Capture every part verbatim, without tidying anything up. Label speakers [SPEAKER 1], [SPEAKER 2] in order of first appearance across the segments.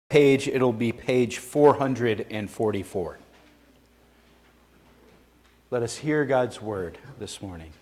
[SPEAKER 1] Page, it'll be page four hundred forty-four. Let us hear God's word this morning.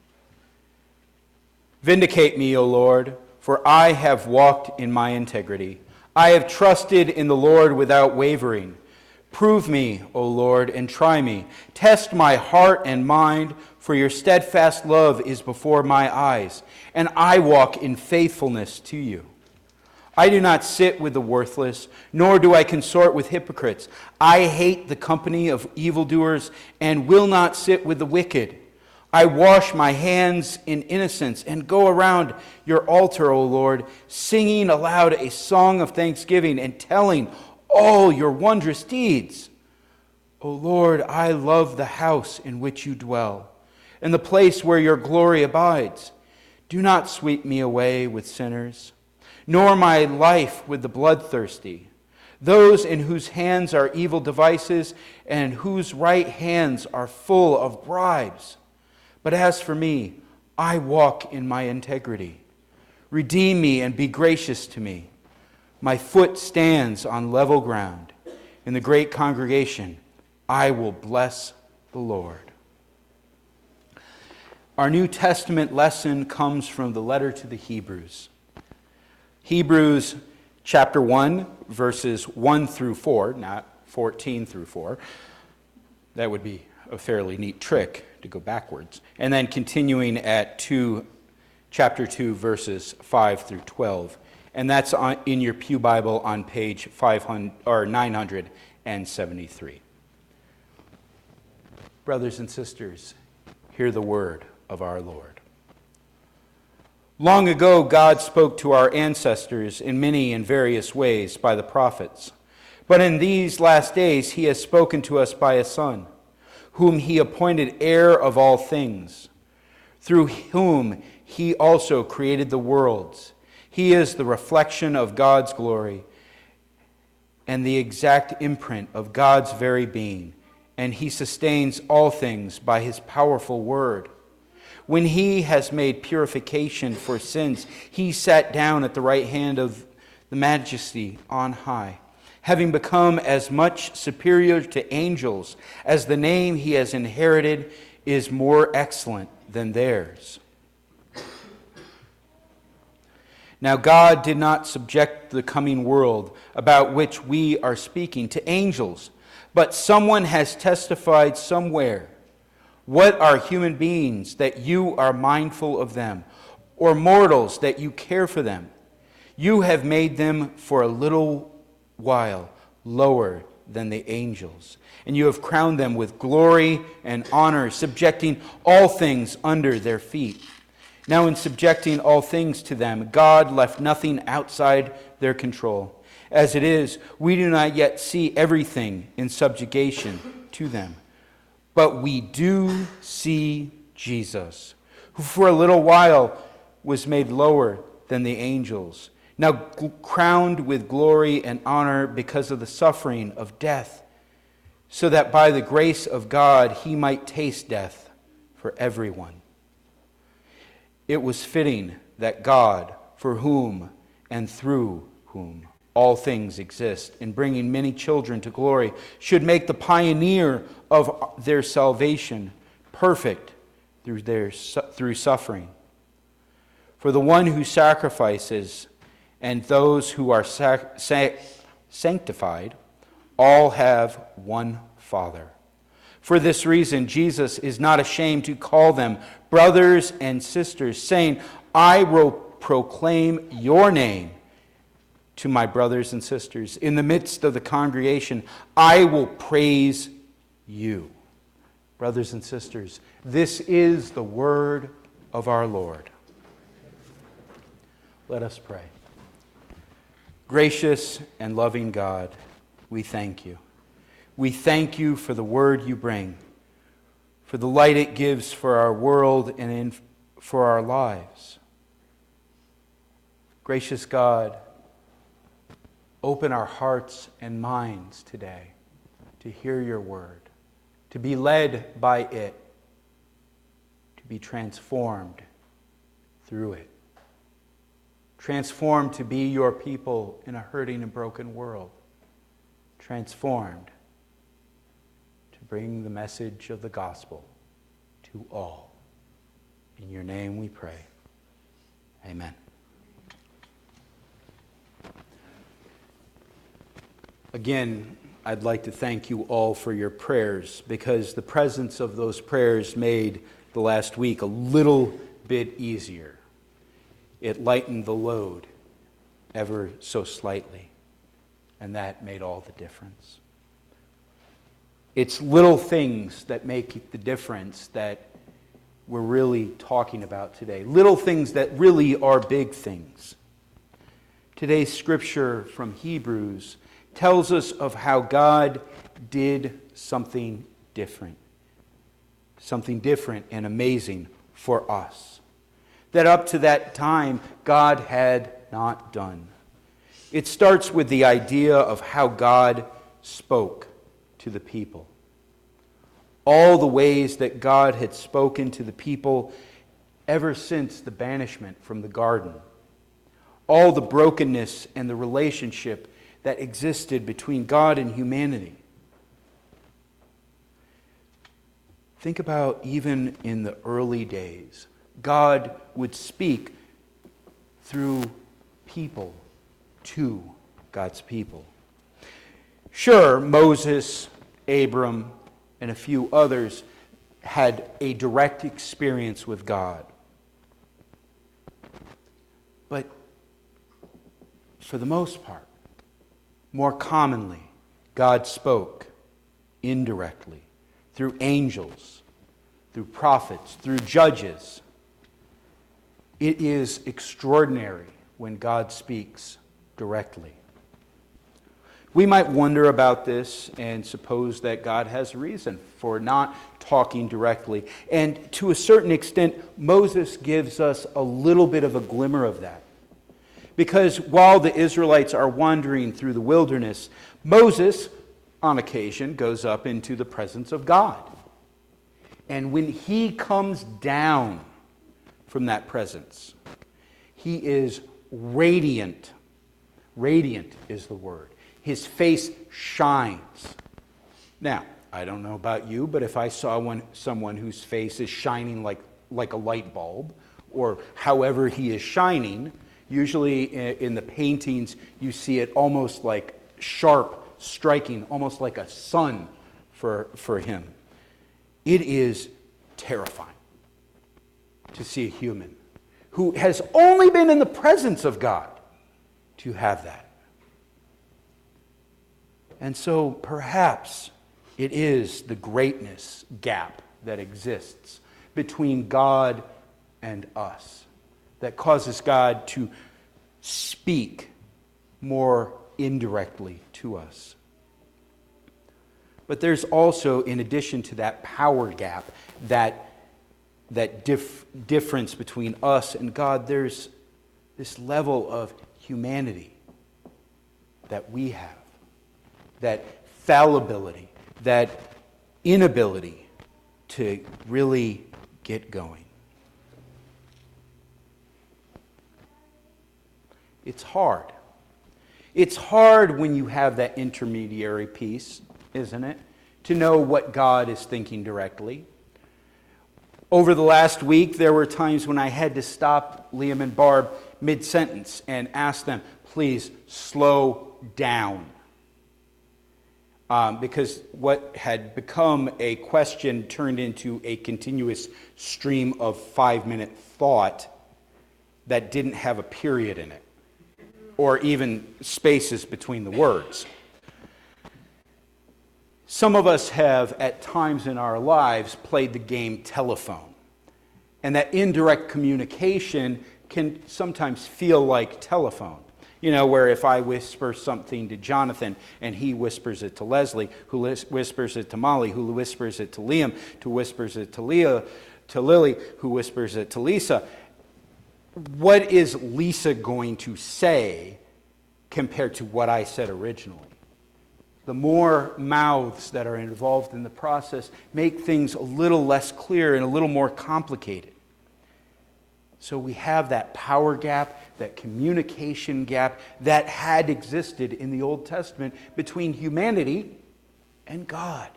[SPEAKER 1] Vindicate me, O Lord, for I have walked in my integrity. I have trusted in the Lord without wavering. Prove me, O Lord, and try me. Test my heart and mind, for your steadfast love is before my eyes, and I walk in faithfulness to you. I do not sit with the worthless, nor do I consort with hypocrites. I hate the company of evildoers and will not sit with the wicked. I wash my hands in innocence and go around your altar, O Lord, singing aloud a song of thanksgiving and telling all your wondrous deeds. O Lord, I love the house in which you dwell, and the place where your glory abides. Do not sweep me away with sinners, nor my life with the bloodthirsty, those in whose hands are evil devices and whose right hands are full of bribes. But as for me, I walk in my integrity. Redeem me and be gracious to me. My foot stands on level ground. In the great congregation, I will bless the Lord. Our New Testament lesson comes from the letter to the Hebrews. Hebrews chapter one, verses one through four, not fourteen through four. That would be a fairly neat trick to go backwards. And then continuing at two, chapter two, verses five through twelve. And that's on, in your Pew Bible on page five hundred, or nine hundred seventy-three. Brothers and sisters, hear the word of our Lord. Long ago, God spoke to our ancestors in many and various ways by the prophets. But in these last days, he has spoken to us by a Son, whom he appointed heir of all things, through whom he also created the worlds. He is the reflection of God's glory and the exact imprint of God's very being, and he sustains all things by his powerful word. When he has made purification for sins, he sat down at the right hand of the Majesty on high, having become as much superior to angels as the name he has inherited is more excellent than theirs. Now God did not subject the coming world about which we are speaking to angels, but someone has testified somewhere. What are human beings that you are mindful of them, or mortals that you care for them? You have made them for a little while lower than the angels, and you have crowned them with glory and honor, subjecting all things under their feet. Now in subjecting all things to them, God left nothing outside their control. As it is, we do not yet see everything in subjugation to them. But we do see Jesus, who for a little while was made lower than the angels, now crowned with glory and honor because of the suffering of death, so that by the grace of God he might taste death for everyone. It was fitting that God, for whom and through whom all things exist, in bringing many children to glory, should make the pioneer of their salvation perfect through their through suffering. For the one who sacrifices and those who are sac- sac- sanctified all have one Father. For this reason, Jesus is not ashamed to call them brothers and sisters, saying, I will proclaim your name to my brothers and sisters. In the midst of the congregation, I will praise you. Brothers and sisters, this is the word of our Lord. Let us pray. Gracious and loving God, we thank you. We thank you for the word you bring, for the light it gives for our world and in, for our lives. Gracious God, open our hearts and minds today to hear your word, to be led by it, to be transformed through it. Transformed to be your people in a hurting and broken world. Transformed to bring the message of the gospel to all. In your name we pray. Amen. Again, I'd like to thank you all for your prayers, because the presence of those prayers made the last week a little bit easier. It lightened the load ever so slightly, and that made all the difference. It's little things that make the difference that we're really talking about today. Little things that really are big things. Today's scripture from Hebrews tells us of how God did something different. Something different and amazing for us. That up to that time, God had not done. It starts with the idea of how God spoke to the people. All the ways that God had spoken to the people ever since the banishment from the garden. All the brokenness and the relationship that existed between God and humanity. Think about even in the early days, God would speak through people to God's people. Sure, Moses, Abram, and a few others had a direct experience with God. But for the most part, more commonly, God spoke indirectly through angels, through prophets, through judges. It is extraordinary when God speaks directly. We might wonder about this and suppose that God has a reason for not talking directly. And to a certain extent, Moses gives us a little bit of a glimmer of that. Because while the Israelites are wandering through the wilderness, Moses, on occasion, goes up into the presence of God. And when he comes down from that presence, he is radiant. Radiant is the word. His face shines. Now, I don't know about you, but if I saw one, someone whose face is shining like, like a light bulb, or however he is shining, usually in the paintings, you see it almost like sharp, striking, almost like a sun for, for him. It is terrifying to see a human who has only been in the presence of God to have that. And so perhaps it is the greatness gap that exists between God and us that causes God to speak more indirectly to us. But there's also, in addition to that power gap, that, that dif- difference between us and God, there's this level of humanity that we have, that fallibility, that inability to really get going. It's hard. It's hard when you have that intermediary piece, isn't it? To know what God is thinking directly. Over the last week, there were times when I had to stop Liam and Barb mid-sentence and ask them, please slow down. Um, because what had become a question turned into a continuous stream of five-minute thought that didn't have a period in it, or even spaces between the words. Some of us have, at times in our lives, played the game telephone. And that indirect communication can sometimes feel like telephone. You know, where if I whisper something to Jonathan and he whispers it to Leslie, who whispers it to Molly, who whispers it to Liam, who whispers it to Leah, to Lily, who whispers it to Lisa, what is Lisa going to say compared to what I said originally? The more mouths that are involved in the process make things a little less clear and a little more complicated. So we have that power gap, that communication gap that had existed in the Old Testament between humanity and God.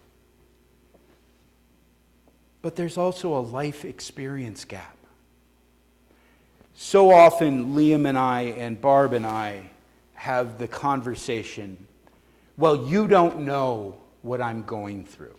[SPEAKER 1] But there's also a life experience gap. So often Liam and I and Barb and I have the conversation, well, you don't know what I'm going through.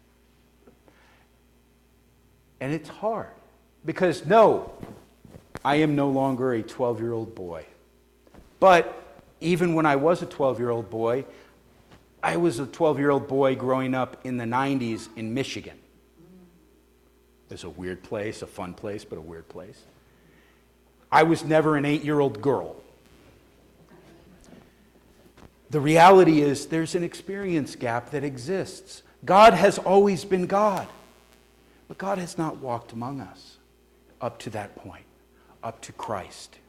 [SPEAKER 1] And it's hard because, no, I am no longer a twelve-year-old boy. But even when I was a twelve-year-old boy, I was a twelve-year-old boy growing up in the nineties in Michigan. It's a weird place, a fun place, but a weird place. I was never an eight-year-old girl. The reality is there's an experience gap that exists. God has always been God. But God has not walked among us up to that point, up to Christ.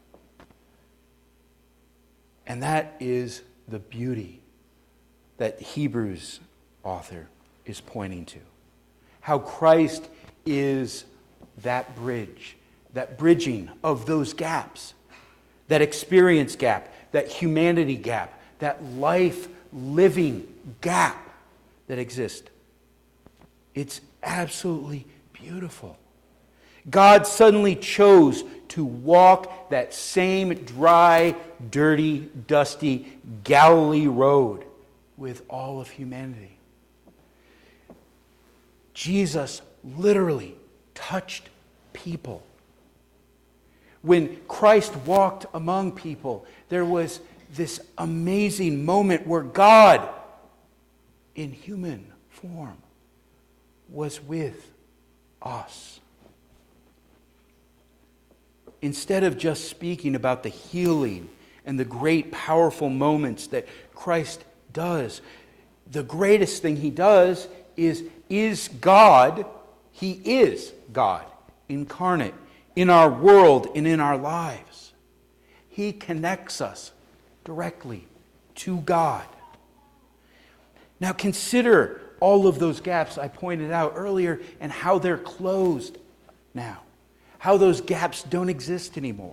[SPEAKER 1] And that is the beauty that Hebrews author is pointing to. How Christ is that bridge, that bridging of those gaps, that experience gap, that humanity gap, that life-living gap that exists. It's absolutely beautiful. God suddenly chose to walk that same dry, dirty, dusty Galilee road with all of humanity. Jesus literally touched people. When Christ walked among people, there was this amazing moment where God, in human form, was with us. Instead of just speaking about the healing and the great powerful moments that Christ does, the greatest thing he does is, is God, he is God incarnate in our world and in our lives. He connects us directly to God. Now consider all of those gaps I pointed out earlier and how they're closed now. How those gaps don't exist anymore.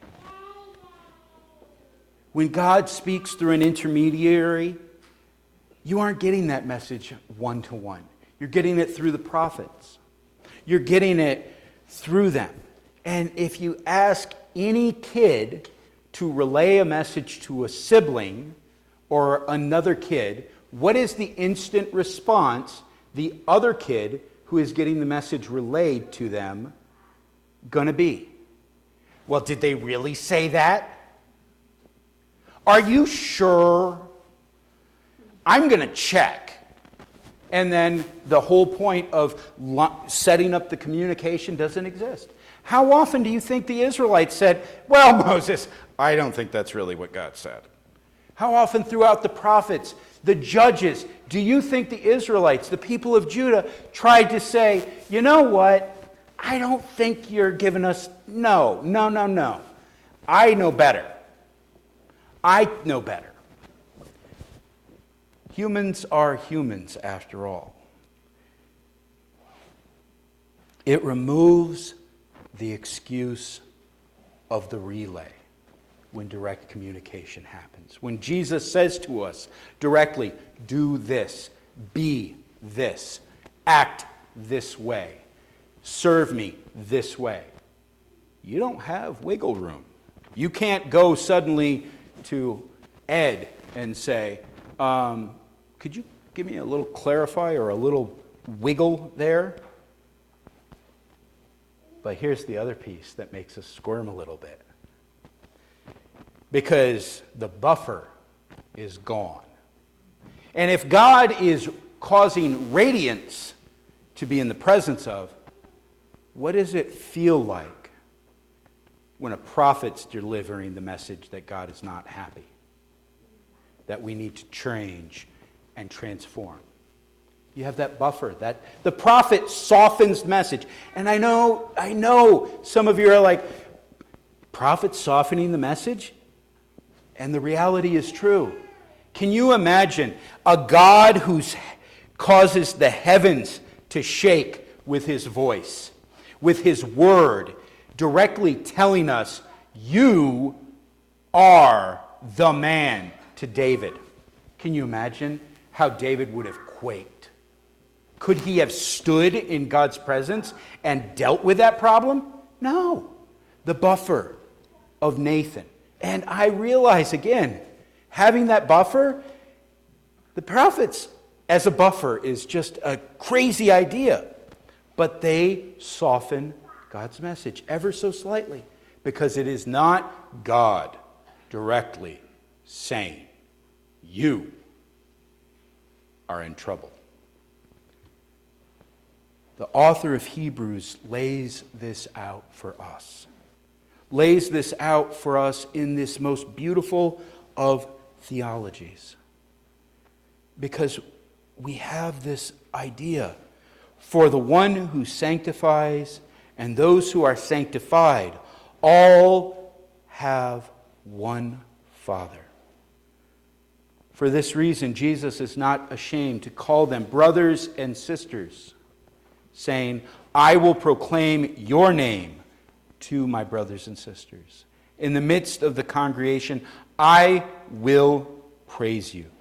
[SPEAKER 1] When God speaks through an intermediary, you aren't getting that message one-to-one. You're getting it through the prophets. You're getting it through them. And if you ask any kid to relay a message to a sibling or another kid, what is the instant response the other kid who is getting the message relayed to them going to be? Well, did they really say that? Are you sure? I'm going to check. And then the whole point of setting up the communication doesn't exist. How often do you think the Israelites said, well, Moses, I don't think that's really what God said? How often throughout the prophets, the judges, do you think the Israelites, the people of Judah, tried to say, you know what? I don't think you're giving us, no, no, no, no. I know better. I know better. Humans are humans, after all. It removes the excuse of the relay when direct communication happens. When Jesus says to us directly, do this, be this, act this way, serve me this way, you don't have wiggle room. You can't go suddenly to Ed and say, um, could you give me a little clarify or a little wiggle there? But here's the other piece that makes us squirm a little bit. Because the buffer is gone. And if God is causing radiance to be in the presence of, what does it feel like when a prophet's delivering the message that God is not happy? That we need to change and transform. You have that buffer. That the prophet softens the message. And I know, I know some of you are like, prophet softening the message? And the reality is true. Can you imagine a God who causes the heavens to shake with his voice, with his word, directly telling us, you are the man, to David. Can you imagine how David would have quaked? Could he have stood in God's presence and dealt with that problem? No. The buffer of Nathan. And I realize, again, having that buffer, the prophets as a buffer is just a crazy idea. But they soften God's message ever so slightly, because it is not God directly saying, you are in trouble. The author of Hebrews lays this out for us. Lays this out for us in this most beautiful of theologies. Because we have this idea, for the one who sanctifies and those who are sanctified all have one Father. For this reason, Jesus is not ashamed to call them brothers and sisters, saying, I will proclaim your name to my brothers and sisters. In the midst of the congregation, I will praise you.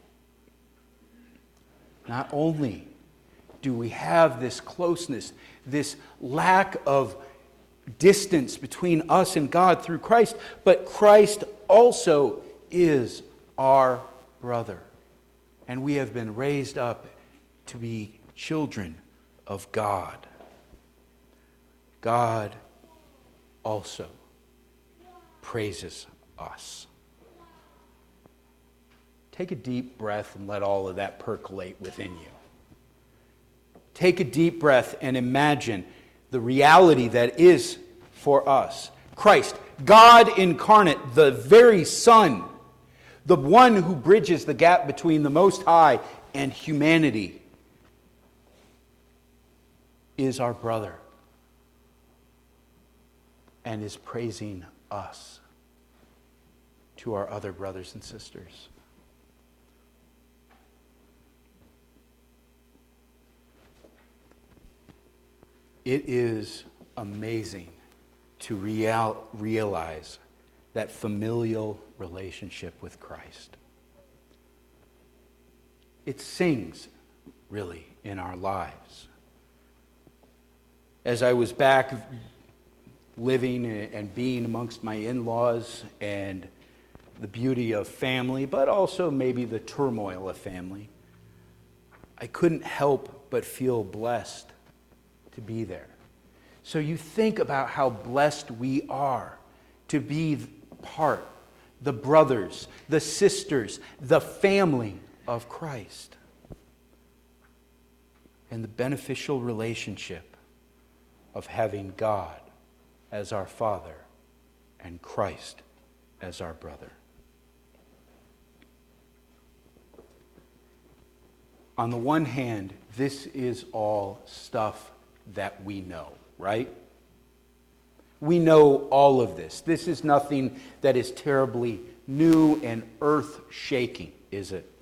[SPEAKER 1] Not only do we have this closeness, this lack of distance between us and God through Christ, but Christ also is our brother. And we have been raised up to be children of God. God also praises us. Take a deep breath and let all of that percolate within you. Take a deep breath and imagine the reality that is for us. Christ, God incarnate, the very Son, the one who bridges the gap between the Most High and humanity, is our brother and is praising us to our other brothers and sisters. It is amazing to real, realize that familial relationship with Christ. It sings, really, in our lives. As I was back living and being amongst my in-laws and the beauty of family, but also maybe the turmoil of family, I couldn't help but feel blessed to be there. So you think about how blessed we are to be part, the brothers, the sisters, the family of Christ, and the beneficial relationship of having God as our Father and Christ as our brother. On the one hand, this is all stuff that we know, right? We know all of this. This is nothing that is terribly new and earth-shaking, is it?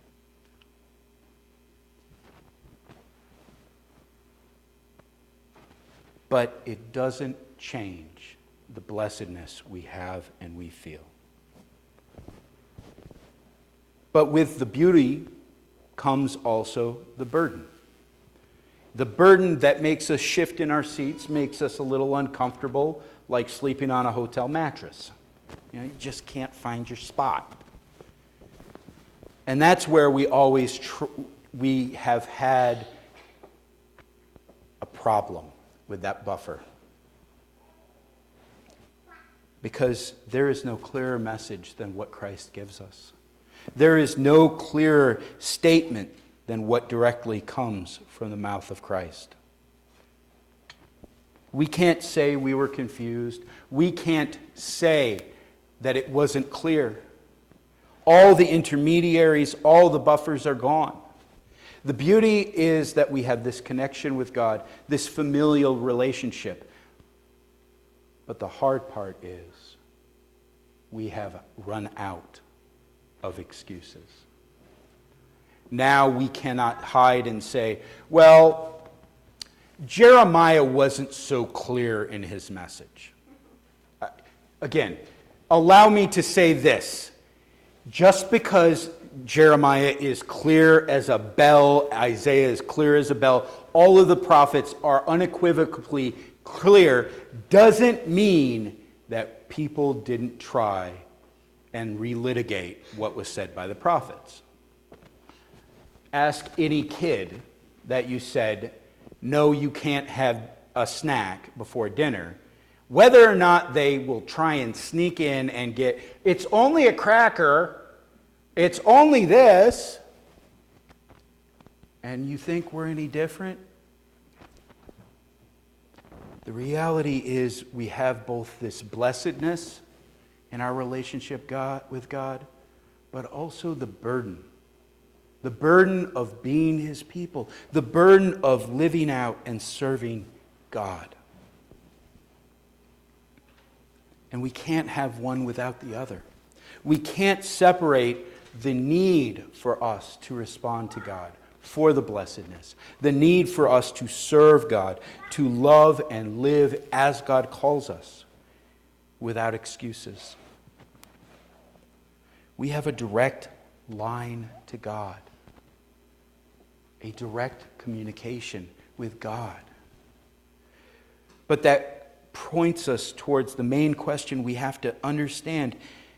[SPEAKER 1] But it doesn't change the blessedness we have and we feel. But with the beauty comes also the burden. The burden that makes us shift in our seats, makes us a little uncomfortable, like sleeping on a hotel mattress. You know, you just can't find your spot. And that's where we always tr- we have had a problem with that buffer. Because there is no clearer message than what Christ gives us. There is no clearer statement than what directly comes from the mouth of Christ. We can't say we were confused. We can't say that it wasn't clear. All the intermediaries, all the buffers are gone. The beauty is that we have this connection with God, this familial relationship. But the hard part is we have run out of excuses. Now we cannot hide and say, well, Jeremiah wasn't so clear in his message. again, allow me to say this. Just because Jeremiah is clear as a bell, Isaiah is clear as a bell, all of the prophets are unequivocally clear, doesn't mean that people didn't try and relitigate what was said by the prophets. Ask any kid that you said, no, you can't have a snack before dinner, whether or not they will try and sneak in and get, it's only a cracker, it's only this, and you think we're any different? The reality is we have both this blessedness in our relationship God, with God, but also the burden. The burden of being His people. The burden of living out and serving God. And we can't have one without the other. We can't separate the need for us to respond to God for the blessedness, the need for us to serve God, to love and live as God calls us, without excuses. We have a direct line to God, a direct communication with God. But that points us towards the main question we have to understand.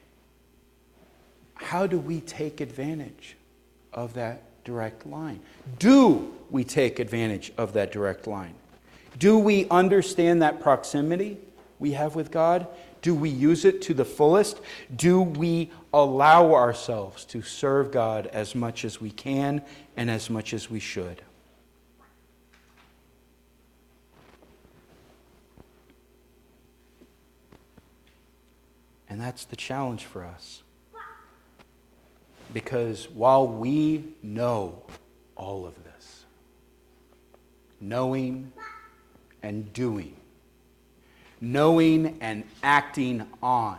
[SPEAKER 1] How do we take advantage of that direct line? Do we take advantage of that direct line? Do we understand that proximity we have with God? Do we use it to the fullest? Do we allow ourselves to serve God as much as we can and as much as we should? And that's the challenge for us. Because while we know all of this, knowing and doing, knowing and acting on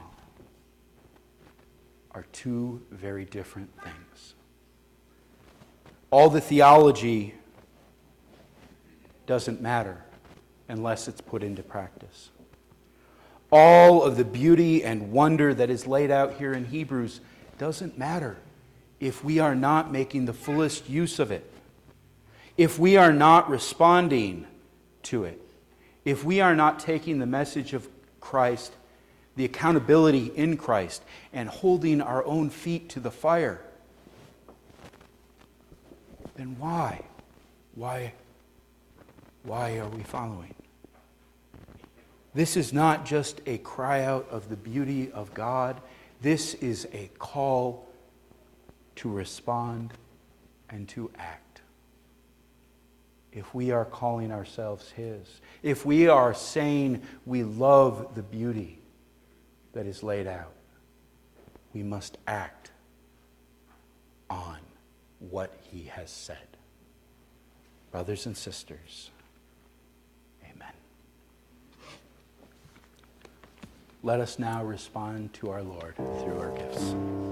[SPEAKER 1] are two very different things. All the theology doesn't matter unless it's put into practice. All of the beauty and wonder that is laid out here in Hebrews doesn't matter if we are not making the fullest use of it, if we are not responding to it, if we are not taking the message of Christ, the accountability in Christ, and holding our own feet to the fire, then why? Why? Why are we following? This is not just a cry out of the beauty of God. This is a call to respond and to act. If we are calling ourselves His, if we are saying we love the beauty that is laid out, we must act on what He has said. Brothers and sisters, amen. Let us now respond to our Lord through our gifts.